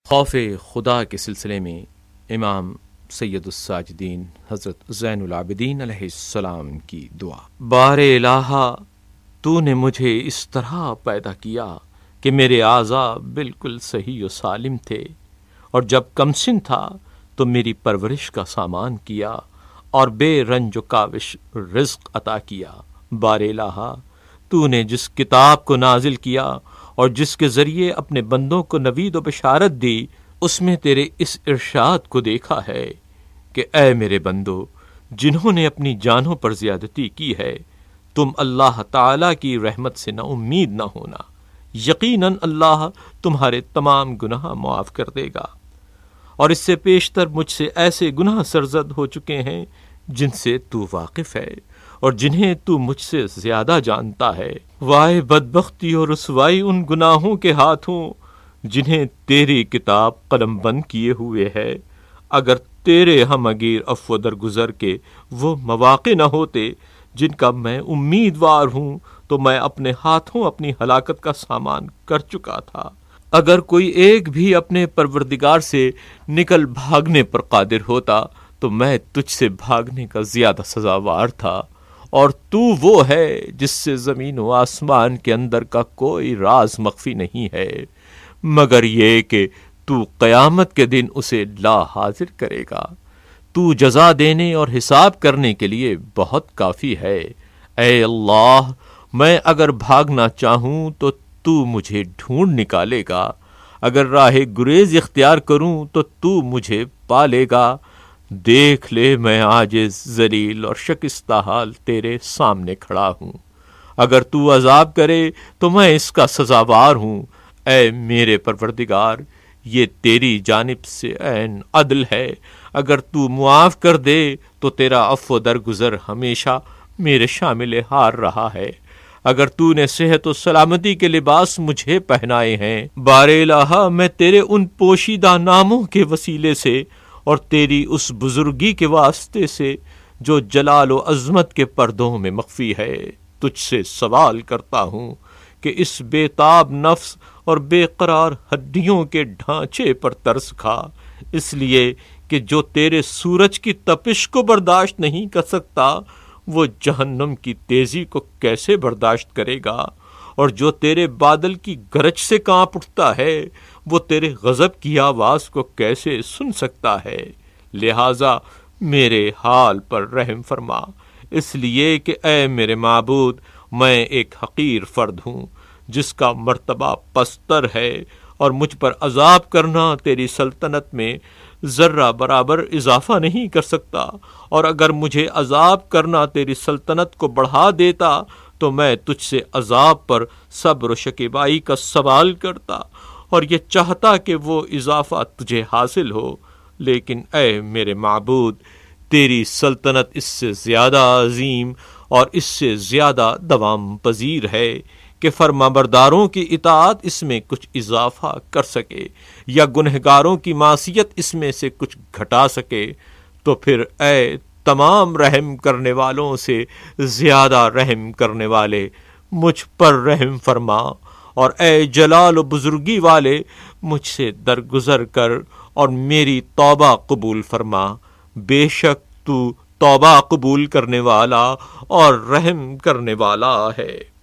خوف خدا کے سلسلے میں امام سید الساجدین حضرت زین العابدین علیہ السلام کی دعا۔ بار الہا، تو نے مجھے اس طرح پیدا کیا کہ میرے اعضاء بالکل صحیح و سالم تھے، اور جب کمسن تھا تو میری پرورش کا سامان کیا اور بے رنج و کاوش رزق عطا کیا۔ بار الہا، تو نے جس کتاب کو نازل کیا اور جس کے ذریعے اپنے بندوں کو نوید و بشارت دی، اس میں تیرے اس ارشاد کو دیکھا ہے کہ اے میرے بندو، جنہوں نے اپنی جانوں پر زیادتی کی ہے، تم اللہ تعالی کی رحمت سے نا امید نہ ہونا، یقیناً اللہ تمہارے تمام گناہ معاف کر دے گا۔ اور اس سے پیشتر مجھ سے ایسے گناہ سرزد ہو چکے ہیں جن سے تو واقف ہے اور جنہیں تو مجھ سے زیادہ جانتا ہے۔ وائے بدبختی اور رسوائی ان گناہوں کے ہاتھوں جنہیں تیری کتاب قلم بند کیے ہوئے ہے۔ اگر تیرے ہمگیر عفو درگزر کے وہ مواقع نہ ہوتے جن کا میں امیدوار ہوں تو میں اپنے ہاتھوں اپنی ہلاکت کا سامان کر چکا تھا۔ اگر کوئی ایک بھی اپنے پروردگار سے نکل بھاگنے پر قادر ہوتا تو میں تجھ سے بھاگنے کا زیادہ سزاوار تھا، اور تو وہ ہے جس سے زمین و آسمان کے اندر کا کوئی راز مخفی نہیں ہے، مگر یہ کہ تو قیامت کے دن اسے لا حاضر کرے گا۔ تو جزا دینے اور حساب کرنے کے لیے بہت کافی ہے۔ اے اللہ، میں اگر بھاگنا چاہوں تو مجھے ڈھونڈ نکالے گا، اگر راہ گریز اختیار کروں تو مجھے پالے گا۔ دیکھ لے، میں عاجز، ذلیل اور شکستہ حال تیرے سامنے کھڑا ہوں۔ اگر تو عذاب کرے تو میں اس کا سزاوار ہوں۔ اے میرے پروردگار، یہ تیری جانب سے عین عدل ہے۔ اگر تو معاف کر دے تو تیرا عفو درگزر ہمیشہ میرے شامل حال رہا ہے۔ اگر تو نے صحت و سلامتی کے لباس مجھے پہنائے ہیں، بار الہا، میں تیرے ان پوشیدہ ناموں کے وسیلے سے اور تیری اس بزرگی کے واسطے سے جو جلال و عظمت کے پردوں میں مخفی ہے، تجھ سے سوال کرتا ہوں کہ اس بے تاب نفس اور بے قرار ہڈیوں کے ڈھانچے پر ترس کھا، اس لیے کہ جو تیرے سورج کی تپش کو برداشت نہیں کر سکتا، وہ جہنم کی تیزی کو کیسے برداشت کرے گا؟ اور جو تیرے بادل کی گرج سے کانپ اٹھتا ہے، وہ تیرے غضب کی آواز کو کیسے سن سکتا ہے؟ لہٰذا میرے حال پر رحم فرما، اس لیے کہ اے میرے معبود، میں ایک حقیر فرد ہوں جس کا مرتبہ پستر ہے، اور مجھ پر عذاب کرنا تیری سلطنت میں ذرہ برابر اضافہ نہیں کر سکتا، اور اگر مجھے عذاب کرنا تیری سلطنت کو بڑھا دیتا تو میں تجھ سے عذاب پر صبر و شکیبائی کا سوال کرتا اور یہ چاہتا کہ وہ اضافہ تجھے حاصل ہو، لیکن اے میرے معبود، تیری سلطنت اس سے زیادہ عظیم اور اس سے زیادہ دوام پذیر ہے کہ فرمانبرداروں کی اطاعت اس میں کچھ اضافہ کر سکے یا گنہگاروں کی معصیت اس میں سے کچھ گھٹا سکے۔ تو پھر اے تمام رحم کرنے والوں سے زیادہ رحم کرنے والے، مجھ پر رحم فرما، اور اے جلال و بزرگی والے، مجھ سے درگزر کر اور میری توبہ قبول فرما۔ بے شک تو توبہ قبول کرنے والا اور رحم کرنے والا ہے۔